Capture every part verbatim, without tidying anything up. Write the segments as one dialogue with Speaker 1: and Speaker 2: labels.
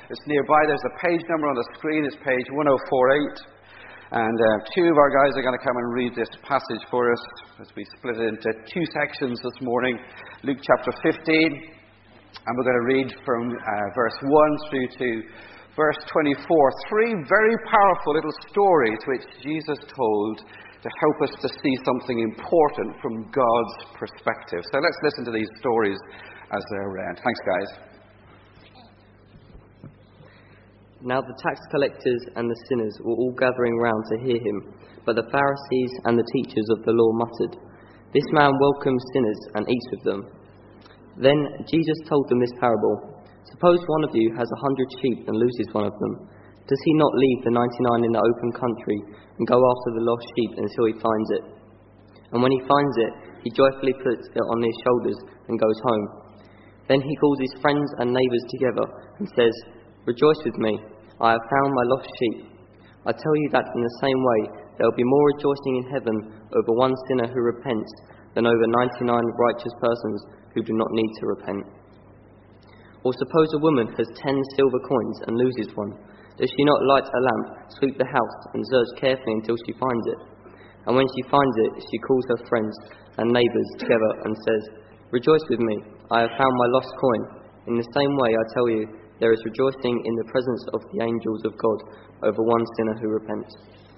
Speaker 1: it's nearby, there's a page number on the screen. It's page one oh four eight. And uh, two of our guys are going to come and read this passage for us as we split it into two sections this morning. Luke chapter fifteen, and we're going to read from uh, verse one through to verse twenty-four. Three very powerful little stories which Jesus told to help us to see something important from God's perspective. So let's listen to these stories as they're read. Thanks, guys.
Speaker 2: Now the tax collectors and the sinners were all gathering round to hear him, but the Pharisees and the teachers of the law muttered, "This man welcomes sinners and eats with them." Then Jesus told them this parable. "Suppose one of you has a hundred sheep and loses one of them. Does he not leave the ninety-nine in the open country and go after the lost sheep until he finds it? And when he finds it, he joyfully puts it on his shoulders and goes home. Then he calls his friends and neighbours together and says, 'Rejoice with me, I have found my lost sheep.' I tell you that in the same way there will be more rejoicing in heaven over one sinner who repents than over ninety-nine righteous persons who do not need to repent. Or suppose a woman has ten silver coins and loses one. Does she not light a lamp, sweep the house, and search carefully until she finds it? And when she finds it, she calls her friends and neighbours together and says, 'Rejoice with me, I have found my lost coin.' In the same way, I tell you, there is rejoicing in the presence of the angels of God over one sinner who repents."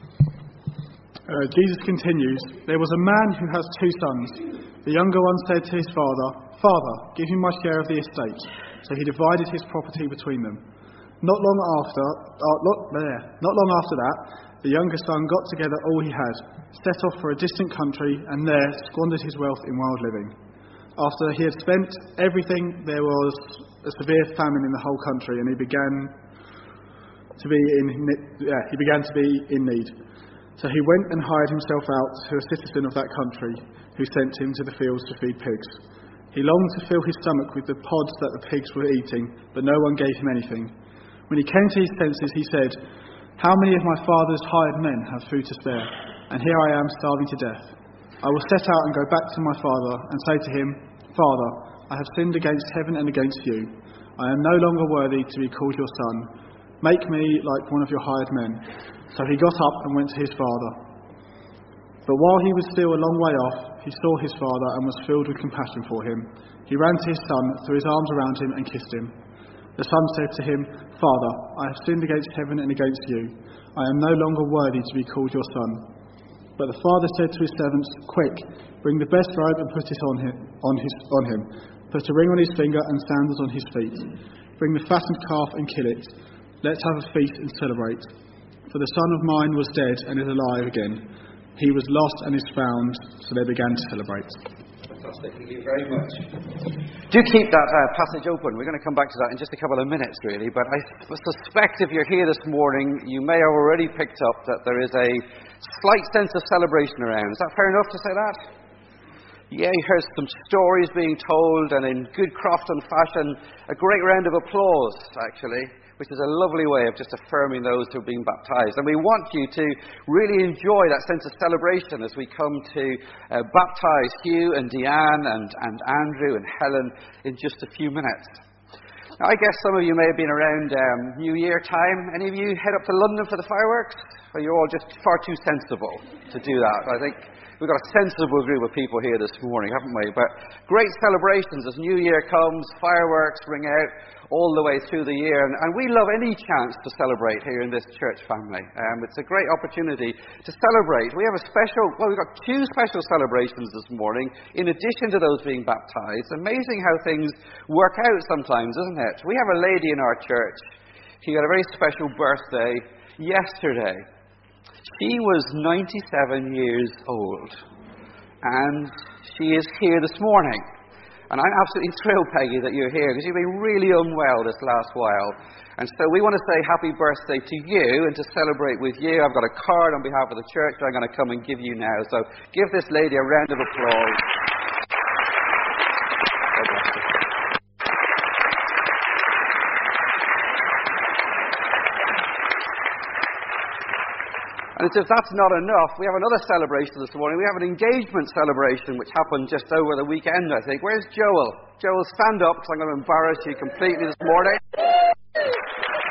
Speaker 3: Uh, Jesus continues, "There was a man who has two sons. The younger one said to his father, 'Father, give me my share of the estate.' So he divided his property between them. Not long after, uh, not, uh, not long after that, the younger son got together all he had, set off for a distant country, and there squandered his wealth in wild living. After he had spent everything, there was a severe famine in the whole country, and he began to be in yeah, he began to be in need. So he went and hired himself out to a citizen of that country, who sent him to the fields to feed pigs. He longed to fill his stomach with the pods that the pigs were eating, but no one gave him anything. When he came to his senses, he said, 'How many of my father's hired men have food to spare, and here I am starving to death? I will set out and go back to my father and say to him, Father, I have sinned against heaven and against you. I am no longer worthy to be called your son. Make me like one of your hired men.' So he got up and went to his father. But while he was still a long way off, he saw his father and was filled with compassion for him. He ran to his son, threw his arms around him and kissed him. The son said to him, 'Father, I have sinned against heaven and against you. I am no longer worthy to be called your son.' But the father said to his servants, 'Quick, bring the best robe and put it on him, on his, on him. Put a ring on his finger and sandals on his feet. Bring the fattened calf and kill it. Let's have a feast and celebrate. For the son of mine was dead and is alive again. He was lost and is found.' So they began to celebrate."
Speaker 1: Fantastic. Thank you very much. Do keep that uh, passage open. We're going to come back to that in just a couple of minutes, really. But I suspect if you're here this morning, you may have already picked up that there is a slight sense of celebration around. Is that fair enough to say that? Yeah, you heard some stories being told, and in good Crofton fashion, a great round of applause, actually, which is a lovely way of just affirming those who are being baptised. And we want you to really enjoy that sense of celebration as we come to uh, baptise Hugh and Deanne and, and Andrew and Helen in just a few minutes. Now, I guess some of you may have been around um, New Year time. Any of you head up to London for the fireworks? Or you're all just far too sensible to do that? I think we've got a sensible group of people here this morning, haven't we? But great celebrations as New Year comes, fireworks ring out all the way through the year. And, and we love any chance to celebrate here in this church family. Um, it's a great opportunity to celebrate. We have a special, well, we've got two special celebrations this morning, in addition to those being baptised. Amazing how things work out sometimes, isn't it? We have a lady in our church. She had a very special birthday yesterday. She was ninety-seven years old, and she is here this morning. And I'm absolutely thrilled, Peggy, that you're here, because you've been really unwell this last while. And so we want to say happy birthday to you, and to celebrate with you. I've got a card on behalf of the church that I'm going to come and give you now. So give this lady a round of applause. And as if that's not enough, we have another celebration this morning. We have an engagement celebration which happened just over the weekend, I think. Where's Joel? Joel, stand up, because I'm going to embarrass you completely this morning.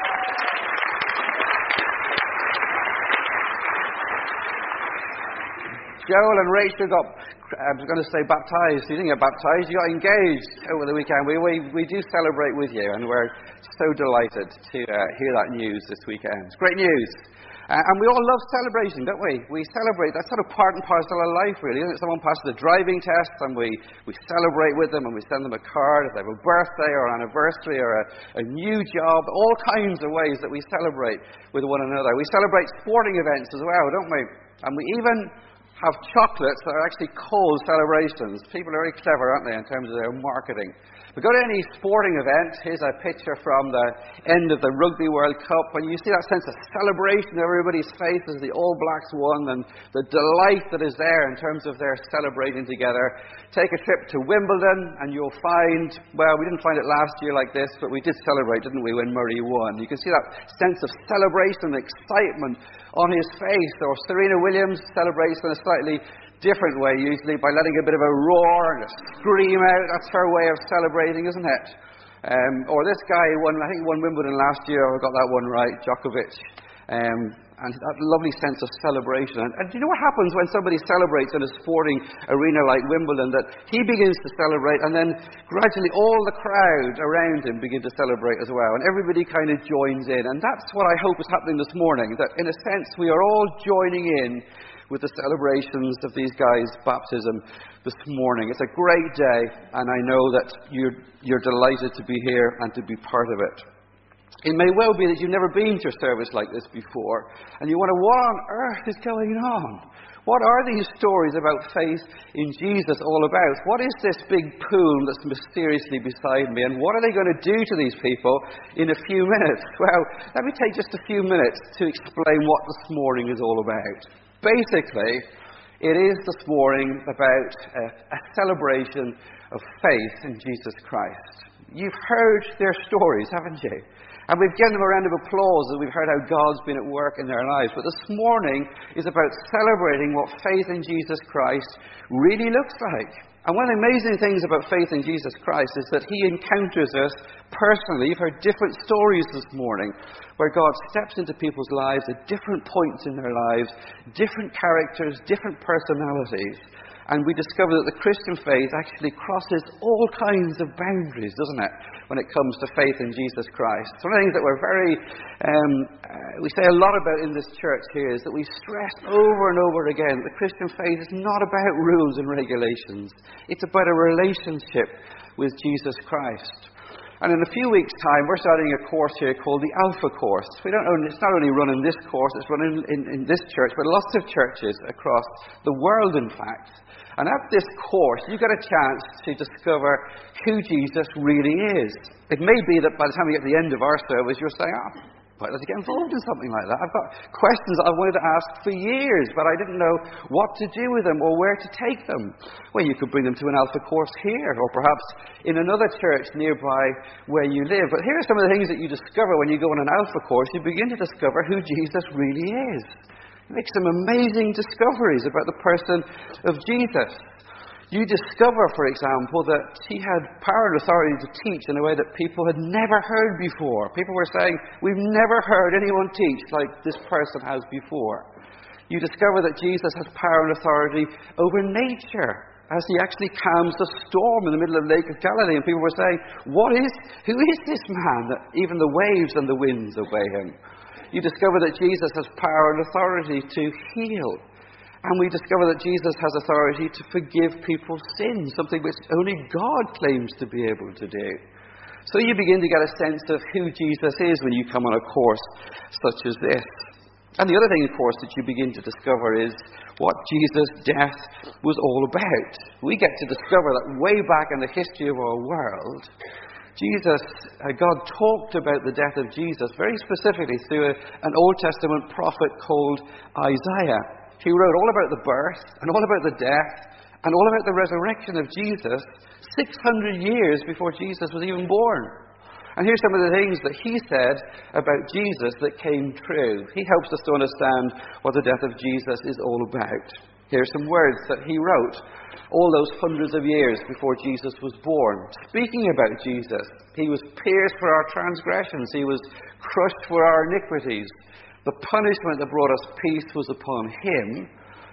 Speaker 1: Joel and Rachel got, I was going to say baptized. You didn't get baptized, you got engaged over the weekend. We, we, we do celebrate with you, and we're so delighted to uh, hear that news this weekend. It's great news. Uh, and we all love celebration, don't we? We celebrate. That's sort of part and parcel of life, really, isn't it? Someone passes the driving test, and we, we celebrate with them, and we send them a card if they have a birthday or an anniversary or a, a new job. All kinds of ways that we celebrate with one another. We celebrate sporting events as well, don't we? And we even have chocolates that are actually called celebrations. People are very clever, aren't they, in terms of their marketing. We go to any sporting event. Here's a picture from the end of the Rugby World Cup, and you see that sense of celebration on everybody's face as the All Blacks won, and the delight that is there in terms of their celebrating together. Take a trip to Wimbledon, and you'll find, well, we didn't find it last year like this, but we did celebrate, didn't we, when Murray won. You can see that sense of celebration and excitement on his face. Or Serena Williams celebrates in a slightly different way, usually by letting a bit of a roar and a scream out. That's her way of celebrating, isn't it? Um, or this guy won, I think he won Wimbledon last year. I got that one right, Djokovic. Um, and that lovely sense of celebration. And, and do you know what happens when somebody celebrates in a sporting arena like Wimbledon? That he begins to celebrate, and then gradually all the crowd around him begin to celebrate as well. And everybody kind of joins in. And that's what I hope is happening this morning. That in a sense we are all joining in with the celebrations of these guys' baptism this morning. It's a great day, and I know that you're, you're delighted to be here and to be part of it. It may well be that you've never been to a service like this before, and you wonder, what on earth is going on? What are these stories about faith in Jesus all about? What is this big pool that's mysteriously beside me, and what are they going to do to these people in a few minutes? Well, let me take just a few minutes to explain what this morning is all about. Basically, it is this morning about a, a celebration of faith in Jesus Christ. You've heard their stories, haven't you? And we've given them a round of applause as we've heard how God's been at work in their lives. But this morning is about celebrating what faith in Jesus Christ really looks like. And one of the amazing things about faith in Jesus Christ is that He encounters us personally. You've heard different stories this morning where God steps into people's lives at different points in their lives, different characters, different personalities. And we discover that the Christian faith actually crosses all kinds of boundaries, doesn't it, when it comes to faith in Jesus Christ. One of the things that we're very, um, uh, we say a lot about in this church here is that we stress over and over again that the Christian faith is not about rules and regulations. It's about a relationship with Jesus Christ. And in a few weeks' time, we're starting a course here called the Alpha Course. We don't only, it's not only run in this course, it's run in, in, in this church, but lots of churches across the world, in fact. And at this course, you get a chance to discover who Jesus really is. It may be that by the time we get to the end of our service, you're saying, oh, why did I get involved in something like that? I've got questions that I've wanted to ask for years, but I didn't know what to do with them or where to take them. Well, you could bring them to an Alpha course here, or perhaps in another church nearby where you live. But here are some of the things that you discover when you go on an Alpha course. You begin to discover who Jesus really is. You make some amazing discoveries about the person of Jesus. You discover, for example, that He had power and authority to teach in a way that people had never heard before. People were saying, we've never heard anyone teach like this person has before. You discover that Jesus has power and authority over nature, as He actually calms the storm in the middle of the Lake of Galilee. And people were saying, what is, who is this man that even the waves and the winds obey Him? You discover that Jesus has power and authority to heal. And we discover that Jesus has authority to forgive people's sins, something which only God claims to be able to do. So you begin to get a sense of who Jesus is when you come on a course such as this. And the other thing, of course, that you begin to discover is what Jesus' death was all about. We get to discover that way back in the history of our world, Jesus, uh, God talked about the death of Jesus very specifically through a, an Old Testament prophet called Isaiah. He wrote all about the birth and all about the death and all about the resurrection of Jesus six hundred years before Jesus was even born. And here's some of the things that he said about Jesus that came true. He helps us to understand what the death of Jesus is all about. Here's some words that he wrote all those hundreds of years before Jesus was born. Speaking about Jesus, He was pierced for our transgressions. He was crushed for our iniquities. The punishment that brought us peace was upon Him,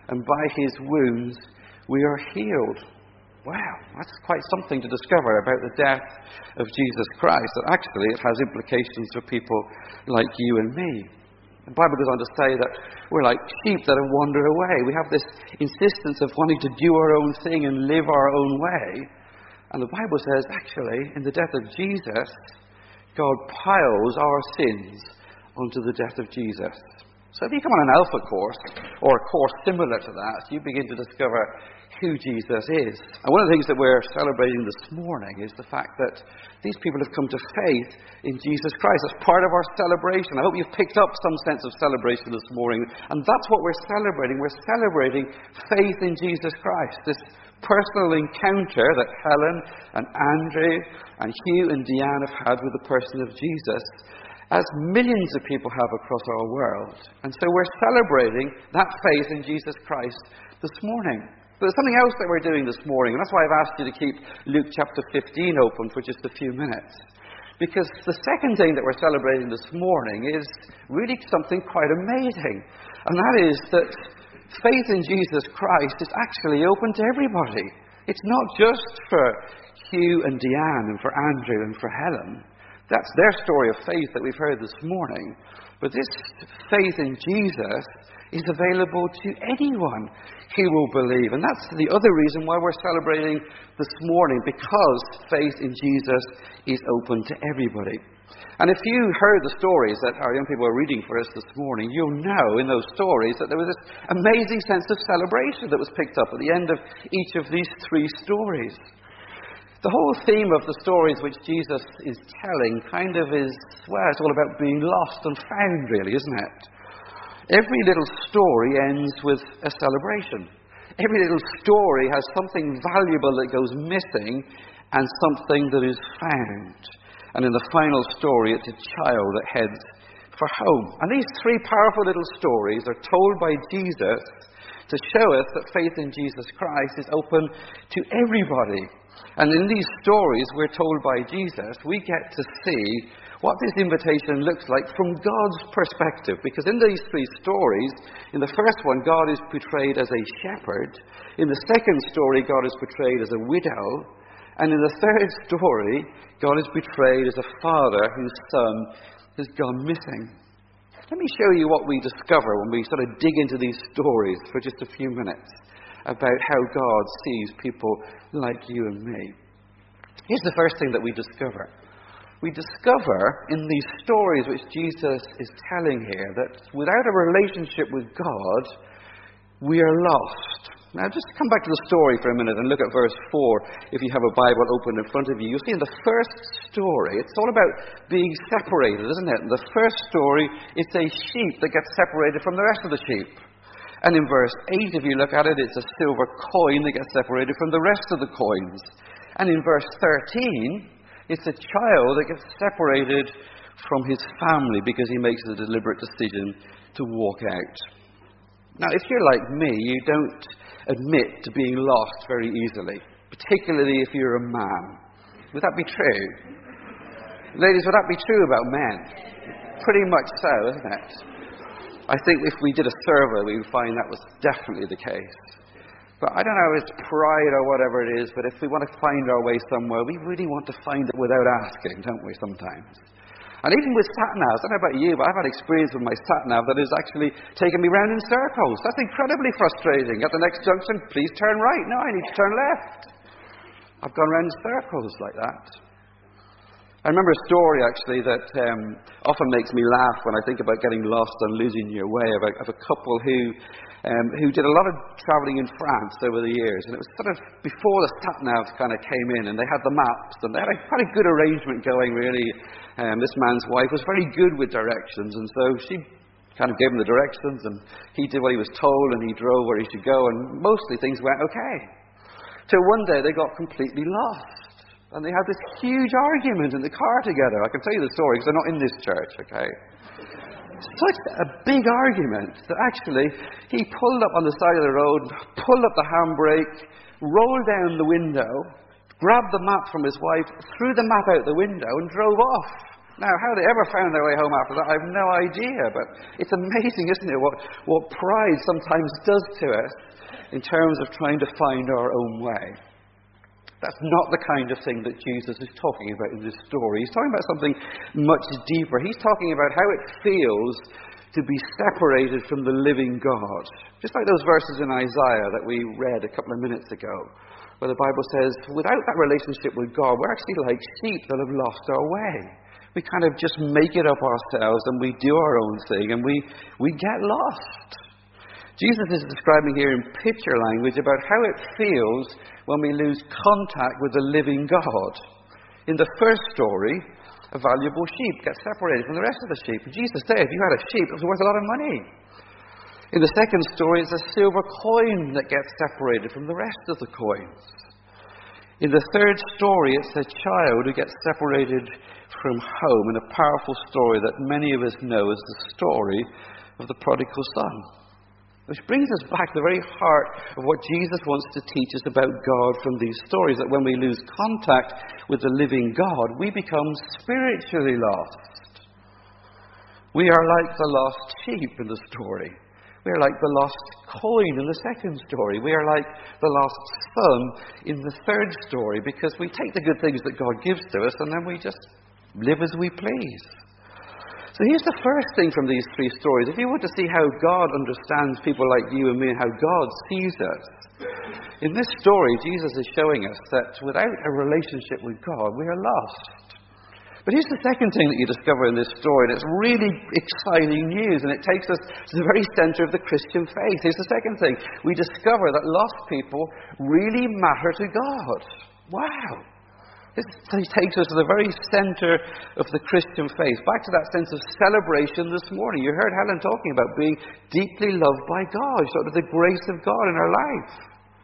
Speaker 1: and by his wounds we are healed. Wow, that's quite something to discover about the death of Jesus Christ, that actually it has implications for people like you and me. The Bible goes on to say that we're like sheep that have wandered away. We have this insistence of wanting to do our own thing and live our own way. And the Bible says, actually, in the death of Jesus, God piles our sins onto the death of Jesus. So if you come on an Alpha course, or a course similar to that, you begin to discover who Jesus is. And one of the things that we're celebrating this morning is the fact that these people have come to faith in Jesus Christ. That's part of our celebration. I hope you've picked up some sense of celebration this morning. And that's what we're celebrating. We're celebrating faith in Jesus Christ. This personal encounter that Helen and Andrew and Hugh and Deanne have had with the person of Jesus, as millions of people have across our world. And so we're celebrating that faith in Jesus Christ this morning. But there's something else that we're doing this morning, and that's why I've asked you to keep Luke chapter fifteen open for just a few minutes. Because the second thing that we're celebrating this morning is really something quite amazing. And that is that faith in Jesus Christ is actually open to everybody. It's not just for Hugh and Deanne and for Andrew and for Helen. That's their story of faith that we've heard this morning. But this faith in Jesus is available to anyone who will believe. And that's the other reason why we're celebrating this morning, because faith in Jesus is open to everybody. And if you heard the stories that our young people are reading for us this morning, you'll know in those stories that there was this amazing sense of celebration that was picked up at the end of each of these three stories. The whole theme of the stories which Jesus is telling kind of is, well, it's all about being lost and found, really, isn't it? Every little story ends with a celebration. Every little story has something valuable that goes missing and something that is found. And in the final story, it's a child that heads for home. And these three powerful little stories are told by Jesus to show us that faith in Jesus Christ is open to everybody. And in these stories we're told by Jesus, we get to see what this invitation looks like from God's perspective. Because in these three stories, in the first one, God is portrayed as a shepherd. In the second story, God is portrayed as a widow. And in the third story, God is portrayed as a father whose son has gone missing. Let me show you what we discover when we sort of dig into these stories for just a few minutes about how God sees people like you and me. Here's the first thing that we discover. We discover in these stories which Jesus is telling here that without a relationship with God, we are lost. Now just come back to the story for a minute and look at verse four. If you have a Bible open in front of you, you'll see in the first story, it's all about being separated, isn't it? In the first story, it's a sheep that gets separated from the rest of the sheep. And in verse eight, if you look at it, it's a silver coin that gets separated from the rest of the coins. And in verse thirteen, it's a child that gets separated from his family because he makes a deliberate decision to walk out. Now, if you're like me, you don't admit to being lost very easily, particularly if you're a man. Would that be true? Ladies, would that be true about men? Pretty much so, isn't it? I think if we did a survey, we would find that was definitely the case. But I don't know if it's pride or whatever it is, but if we want to find our way somewhere, we really want to find it without asking, don't we, sometimes? And even with sat-navs, I don't know about you, but I've had experience with my sat-nav that has actually taken me round in circles. That's incredibly frustrating. At the next junction, please turn right. No, I need to turn left. I've gone round in circles like that. I remember a story, actually, that um, often makes me laugh when I think about getting lost and losing your way, about, of a couple who um, who did a lot of travelling in France over the years. And it was sort of before the sat-navs kind of came in, and they had the maps, and they had a quite a good arrangement going, really. Um, this man's wife was very good with directions, and so she kind of gave him the directions, and he did what he was told, and he drove where he should go, and mostly things went okay. Till one day they got completely lost. And they had this huge argument in the car together. I can tell you the story because they're not in this church, okay? Such a big argument that actually he pulled up on the side of the road, pulled up the handbrake, rolled down the window, grabbed the map from his wife, threw the map out the window and drove off. Now, how they ever found their way home after that, I have no idea. But it's amazing, isn't it, what, what pride sometimes does to us in terms of trying to find our own way. That's not the kind of thing that Jesus is talking about in this story. He's talking about something much deeper. He's talking about how it feels to be separated from the living God. Just like those verses in Isaiah that we read a couple of minutes ago, where the Bible says, without that relationship with God, we're actually like sheep that have lost our way. We kind of just make it up ourselves and we do our own thing and we, we get lost. Jesus is describing here in picture language about how it feels when we lose contact with the living God. In the first story, a valuable sheep gets separated from the rest of the sheep. Jesus said, if you had a sheep, it was worth a lot of money. In the second story, it's a silver coin that gets separated from the rest of the coins. In the third story, it's a child who gets separated from home in a powerful story that many of us know as the story of the prodigal son. Which brings us back to the very heart of what Jesus wants to teach us about God from these stories, that when we lose contact with the living God, we become spiritually lost. We are like the lost sheep in the story. We are like the lost coin in the second story. We are like the lost son in the third story, because we take the good things that God gives to us and then we just live as we please. So here's the first thing from these three stories. If you want to see how God understands people like you and me and how God sees us, in this story, Jesus is showing us that without a relationship with God, we are lost. But here's the second thing that you discover in this story, and it's really exciting news, and it takes us to the very center of the Christian faith. Here's the second thing. We discover that lost people really matter to God. Wow! This takes us to the very center of the Christian faith, back to that sense of celebration this morning. You heard Helen talking about being deeply loved by God, sort of the grace of God in our life.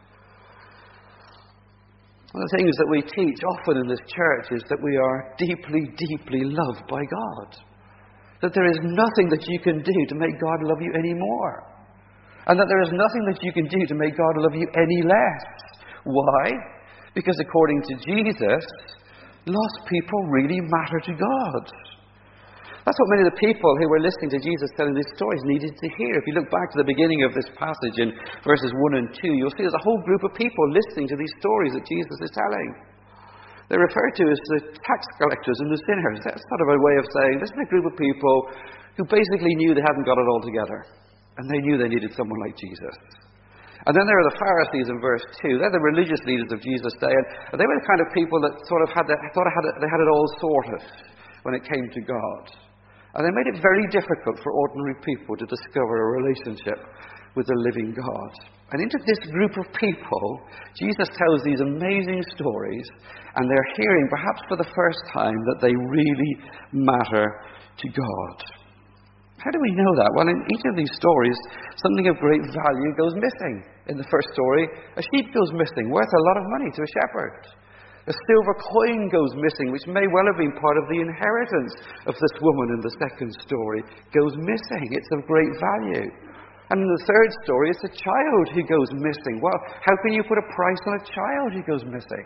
Speaker 1: One of the things that we teach often in this church is that we are deeply, deeply loved by God. That there is nothing that you can do to make God love you any more. And that there is nothing that you can do to make God love you any less. Why? Because according to Jesus, lost people really matter to God. That's what many of the people who were listening to Jesus telling these stories needed to hear. If you look back to the beginning of this passage in verses one and two, you'll see there's a whole group of people listening to these stories that Jesus is telling. They're referred to as the tax collectors and the sinners. That's sort of a way of saying this is a group of people who basically knew they hadn't got it all together. And they knew they needed someone like Jesus. And then there are the Pharisees in verse two. They're the religious leaders of Jesus' day. And they were the kind of people that sort of had the, thought had it, they had it all sorted when it came to God. And they made it very difficult for ordinary people to discover a relationship with the living God. And into this group of people, Jesus tells these amazing stories, and they're hearing, perhaps for the first time, that they really matter to God. How do we know that? Well, in each of these stories, something of great value goes missing. In the first story, a sheep goes missing, worth a lot of money to a shepherd. A silver coin goes missing, which may well have been part of the inheritance of this woman in the second story, goes missing. It's of great value. And in the third story, it's a child who goes missing. Well, how can you put a price on a child who goes missing?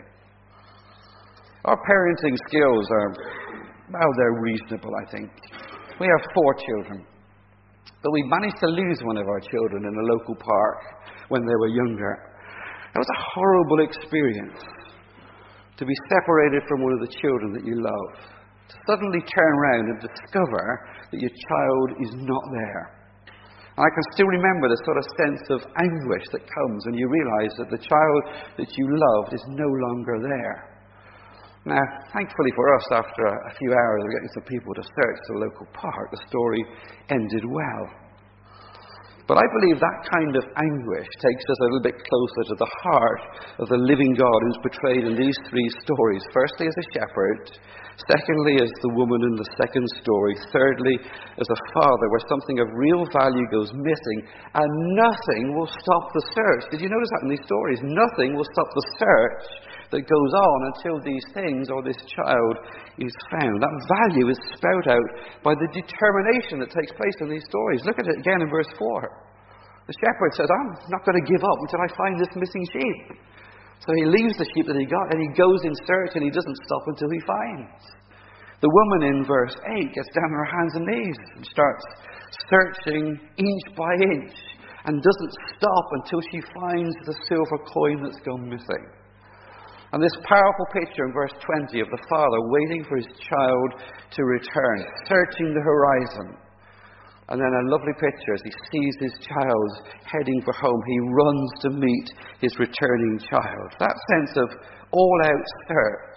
Speaker 1: Our parenting skills are, well, they're reasonable, I think. We have four children, but we managed to lose one of our children in a local park when they were younger. It was a horrible experience to be separated from one of the children that you love, to suddenly turn around and discover that your child is not there. And I can still remember the sort of sense of anguish that comes when you realize that the child that you loved is no longer there. Now, thankfully for us, after a few hours of getting some people to search the local park, the story ended well. But I believe that kind of anguish takes us a little bit closer to the heart of the living God who's portrayed in these three stories. Firstly, as a shepherd. Secondly, as the woman in the second story. Thirdly, as a father, where something of real value goes missing, and nothing will stop the search. Did you notice that in these stories? Nothing will stop the search that goes on until these things or this child is found. That value is spelled out by the determination that takes place in these stories. Look at it again in verse four. The shepherd says, I'm not going to give up until I find this missing sheep. So he leaves the sheep that he got and he goes in search, and he doesn't stop until he finds. The woman in verse eight gets down on her hands and knees and starts searching inch by inch and doesn't stop until she finds the silver coin that's gone missing. And this powerful picture in verse twenty of the father waiting for his child to return, searching the horizon. And then a lovely picture as he sees his child heading for home. He runs to meet his returning child. That sense of all-out search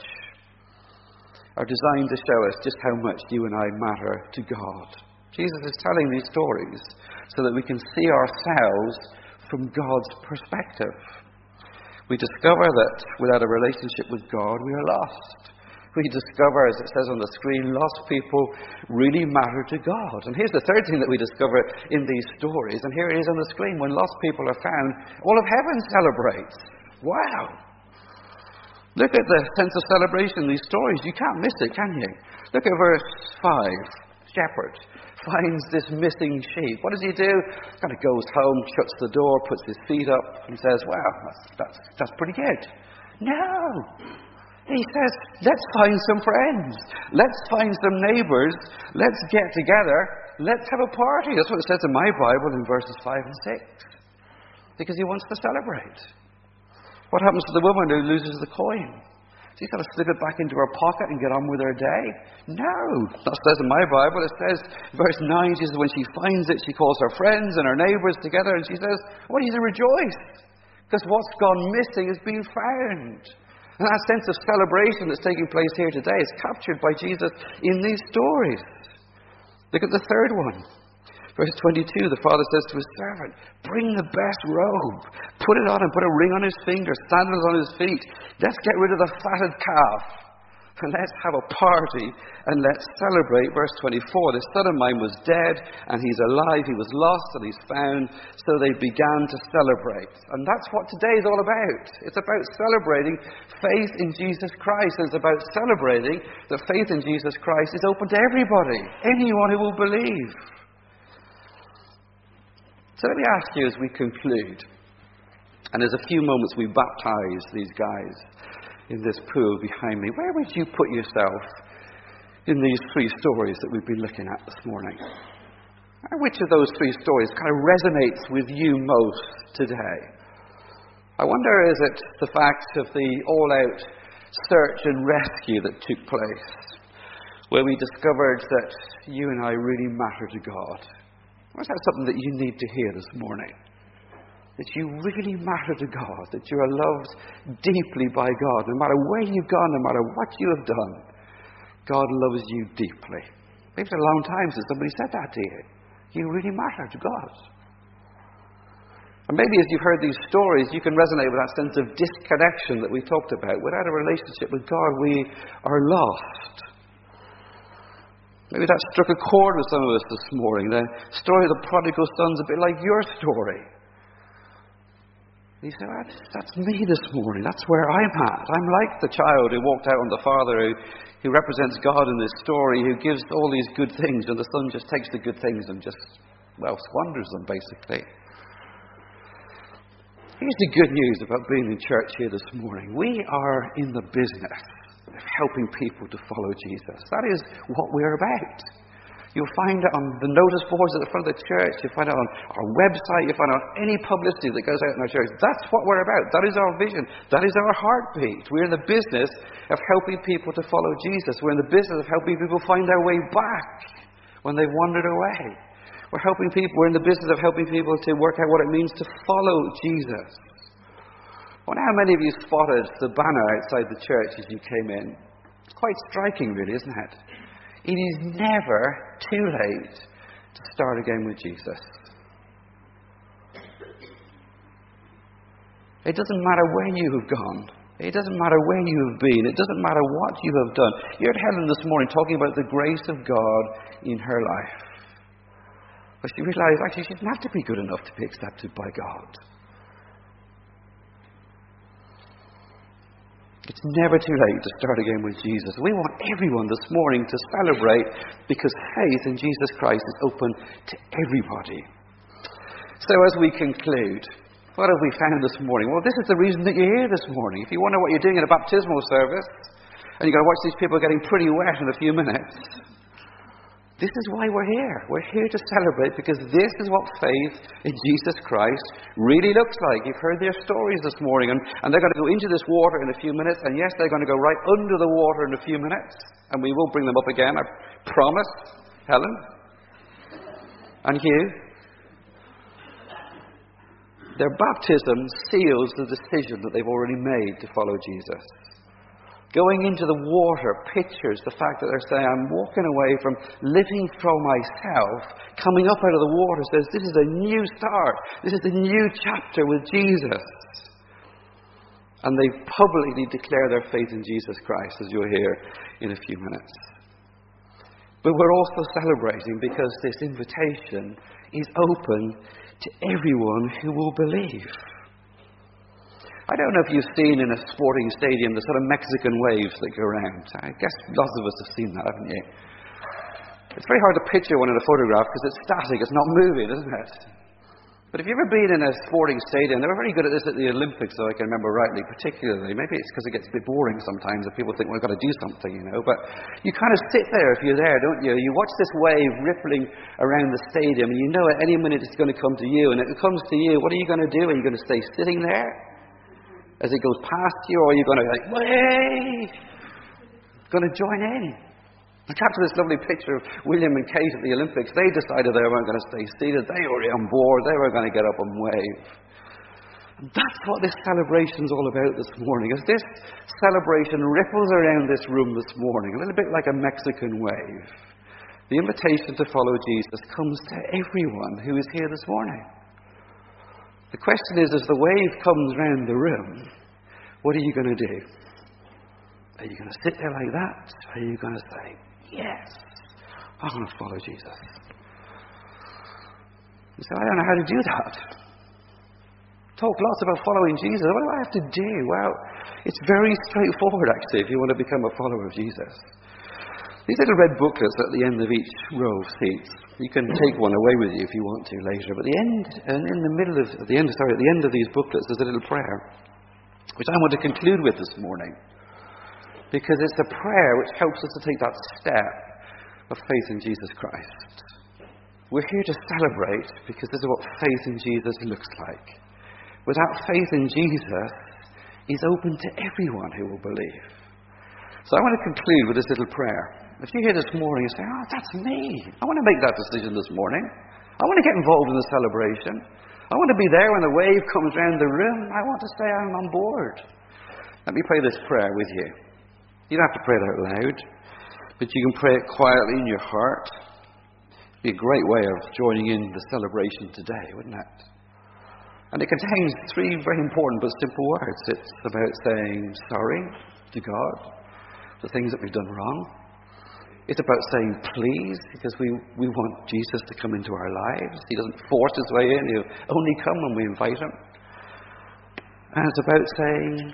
Speaker 1: are designed to show us just how much you and I matter to God. Jesus is telling these stories so that we can see ourselves from God's perspective. We discover that without a relationship with God, we are lost. We discover, as it says on the screen, lost people really matter to God. And here's the third thing that we discover in these stories, and here it is on the screen. When lost people are found, all of heaven celebrates. Wow! Look at the sense of celebration in these stories. You can't miss it, can you? Look at verse five. Shepherd finds this missing sheep. What does he do? Kind of goes home, shuts the door, puts his feet up, and says, wow, that's, that's, that's pretty good. No! He says, let's find some friends. Let's find some neighbours. Let's get together. Let's have a party. That's what it says in my Bible in verses five and six. Because he wants to celebrate. What happens to the woman who loses the coin? She's got to slip it back into her pocket and get on with her day? No. That says in my Bible. It says, verse nine, she says, when she finds it, she calls her friends and her neighbours together and she says, I want you to rejoice. Because what's gone missing has been found. And that sense of celebration that's taking place here today is captured by Jesus in these stories. Look at the third one. Verse twenty-two, the father says to his servant, bring the best robe, put it on and put a ring on his finger, sandals on his feet. Let's get rid of the fatted calf. And let's have a party and let's celebrate. Verse twenty-four, this son of mine was dead and he's alive. He was lost and he's found. So they began to celebrate. And that's what today is all about. It's about celebrating faith in Jesus Christ. It's about celebrating that faith in Jesus Christ is open to everybody. Anyone who will believe. So let me ask you as we conclude. And there's a few moments we baptize these guys in this pool behind me. Where would you put yourself in these three stories that we've been looking at this morning? Which of those three stories kind of resonates with you most today? I wonder, is it the fact of the all-out search and rescue that took place, where we discovered that you and I really matter to God? Or is that something that you need to hear this morning? That you really matter to God, that you are loved deeply by God. No matter where you've gone, no matter what you have done, God loves you deeply. Maybe it's a long time since somebody said that to you. You really matter to God. And maybe as you've heard these stories, you can resonate with that sense of disconnection that we talked about. Without a relationship with God, we are lost. Maybe that struck a chord with some of us this morning. The story of the prodigal son's a bit like your story. You say, that's, that's me this morning. That's where I'm at. I'm like the child who walked out on the father who, who represents God in this story, who gives all these good things, and the son just takes the good things and just, well, squanders them, basically. Here's the good news about being in church here this morning. We are in the business of helping people to follow Jesus. That is what we're about. You'll find it on the notice boards at the front of the church. You'll find it on our website. You'll find it on any publicity that goes out in our church. That's what we're about. That is our vision. That is our heartbeat. We're in the business of helping people to follow Jesus. We're in the business of helping people find their way back when they've wandered away. We're helping people. We're in the business of helping people to work out what it means to follow Jesus. I wonder how many of you spotted the banner outside the church as you came in. It's quite striking, really, isn't it? It is never too late to start again with Jesus. It doesn't matter where you have gone. It doesn't matter where you have been. It doesn't matter what you have done. You heard Helen this morning talking about the grace of God in her life. But she realized actually she didn't have to be good enough to be accepted by God. It's never too late to start again with Jesus. We want everyone this morning to celebrate because faith in Jesus Christ is open to everybody. So as we conclude, what have we found this morning? Well, this is the reason that you're here this morning. If you wonder what you're doing in a baptismal service, And you've got to watch these people getting pretty wet in a few minutes. This is why we're here. We're here to celebrate because this is what faith in Jesus Christ really looks like. You've heard their stories this morning, and, and they're going to go into this water in a few minutes, and yes, they're going to go right under the water in a few minutes, and we will bring them up again, I promise, Helen and Hugh. Their baptism seals the decision that they've already made to follow Jesus. Going into the water pictures the fact that they're saying, I'm walking away from living for myself. Coming up out of the water says, this is a new start. This is a new chapter with Jesus. And they publicly declare their faith in Jesus Christ, as you'll hear in a few minutes. But we're also celebrating because this invitation is open to everyone who will believe. I don't know if you've seen in a sporting stadium the sort of Mexican waves that go around. I guess lots of us have seen that, haven't you? It's very hard to picture one in a photograph because it's static, it's not moving, isn't it? But if you've ever been in a sporting stadium, they were very good at this at the Olympics, so I can remember rightly, particularly. Maybe it's because it gets a bit boring sometimes and people think, well, we've got to do something, you know. But you kind of sit there if you're there, don't you? You watch this wave rippling around the stadium and you know at any minute it's going to come to you. And if it comes to you, what are you going to do? Are you going to stay sitting there as it goes past you, or are you going to be like, way, going to join in? I captured this lovely picture of William and Kate at the Olympics. They decided they weren't going to stay seated. They were on board. They were going to get up and wave. And that's what this celebration is all about this morning. As this celebration ripples around this room this morning, a little bit like a Mexican wave, the invitation to follow Jesus comes to everyone who is here this morning. The question is, as the wave comes round the room, what are you going to do? Are you going to sit there like that? Or are you going to say, yes, I'm going to follow Jesus? You say, I don't know how to do that. Talk lots about following Jesus. What do I have to do? Well, it's very straightforward, actually, if you want to become a follower of Jesus. These little red booklets at the end of each row of seats, you can take one away with you if you want to later. But the end, and in the middle of at the end, sorry, at the end of these booklets, there's a little prayer, which I want to conclude with this morning, because it's a prayer which helps us to take that step of faith in Jesus Christ. We're here to celebrate because this is what faith in Jesus looks like. Without faith in Jesus, He's open to everyone who will believe. So I want to conclude with this little prayer. If you're here this morning and say, oh, that's me. I want to make that decision this morning. I want to get involved in the celebration. I want to be there when the wave comes round the room. I want to say I'm on board. Let me pray this prayer with you. You don't have to pray it out loud, but you can pray it quietly in your heart. It'd be a great way of joining in the celebration today, wouldn't it? And it contains three very important but simple words. It's about saying sorry to God for things that we've done wrong. It's about saying please, because we, we want Jesus to come into our lives. He doesn't force his way in. He'll only come when we invite him. And it's about saying,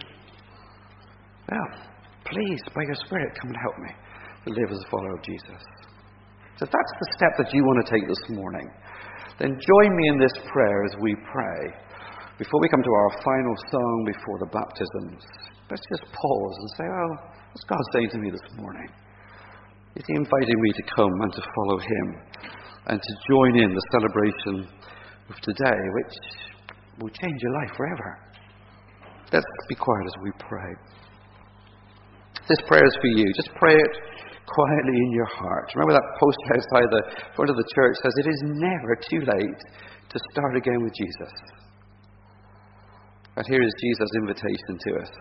Speaker 1: well, please, by your Spirit, come and help me to live as a follower of Jesus. So if that's the step that you want to take this morning, then join me in this prayer as we pray. Before we come to our final song before the baptisms, let's just pause and say, well, what's God saying to me this morning? Is he inviting me to come and to follow him and to join in the celebration of today, which will change your life forever? Let's be quiet as we pray. This prayer is for you. Just pray it quietly in your heart. Remember that poster outside the front of the church says it is never too late to start again with Jesus. And here is Jesus' invitation to us.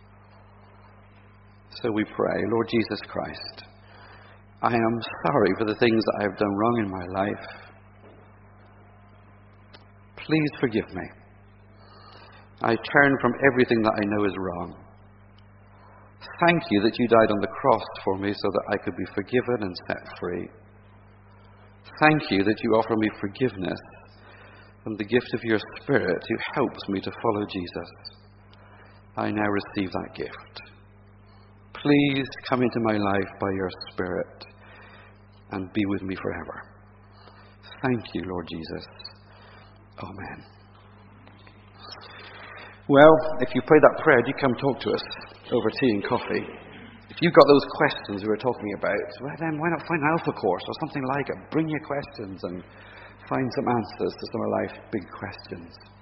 Speaker 1: So we pray, Lord Jesus Christ, I am sorry for the things that I have done wrong in my life. Please forgive me. I turn from everything that I know is wrong. Thank you that you died on the cross for me so that I could be forgiven and set free. Thank you that you offer me forgiveness and the gift of your Spirit who helps me to follow Jesus. I now receive that gift. Please come into my life by your Spirit and be with me forever. Thank you, Lord Jesus. Amen. Well, if you prayed that prayer, do come talk to us over tea and coffee. If If you've got those questions we were talking about, well then why not find an Alpha course or something like it? Bring your questions and find some answers to some of life's big questions.